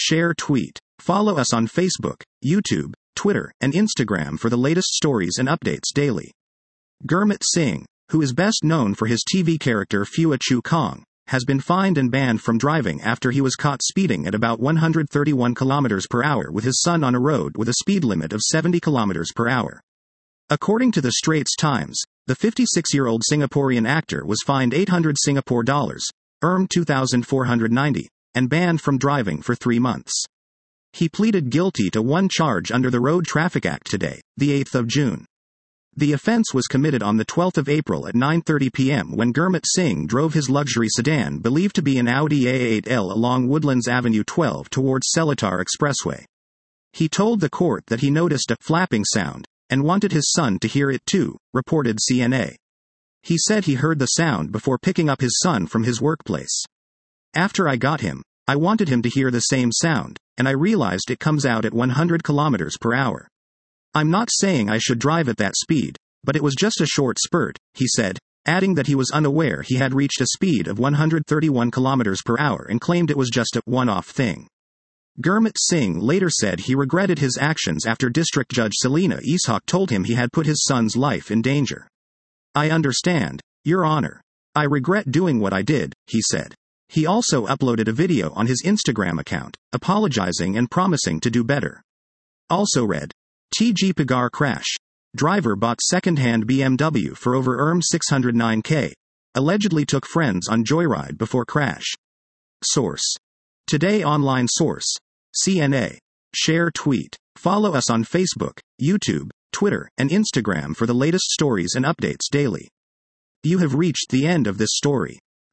share, tweet. Follow us on Facebook, YouTube, Twitter, and Instagram for the latest stories and updates daily. Gurmit Singh, who is best known for his TV character Phua Chu Kong, has been fined and banned from driving after he was caught speeding at about 131 km per hour with his son on a road with a speed limit of 70 km per hour. According to the Straits Times, the 56-year-old Singaporean actor was fined 800 Singapore dollars, $2,490, and banned from driving for 3 months. He pleaded guilty to one charge under the Road Traffic Act today, the 8th of June. The offence was committed on the 12th of April at 9:30 p.m. when Gurmit Singh drove his luxury sedan believed to be an Audi A8L along Woodlands Avenue 12 towards Seletar Expressway. He told the court that he noticed a flapping sound and wanted his son to hear it too, reported CNA. He said he heard the sound before picking up his son from his workplace. After I got him, I wanted him to hear the same sound, and I realized it comes out at 100 km per hour. I'm not saying I should drive at that speed, but it was just a short spurt, he said, adding that he was unaware he had reached a speed of 131 km per hour and claimed it was just a one-off thing. Gurmit Singh later said he regretted his actions after District Judge Selina Ishaq told him he had put his son's life in danger. I understand, Your Honor. I regret doing what I did, he said. He also uploaded a video on his Instagram account, apologizing and promising to do better. Also read, TG Pagar crash. Driver bought second-hand BMW for over $609K. Allegedly took friends on joyride before crash. Source. Today Online Source. CNA. Share, tweet. Follow us on Facebook, YouTube, Twitter, and Instagram for the latest stories and updates daily. You have reached the end of this story.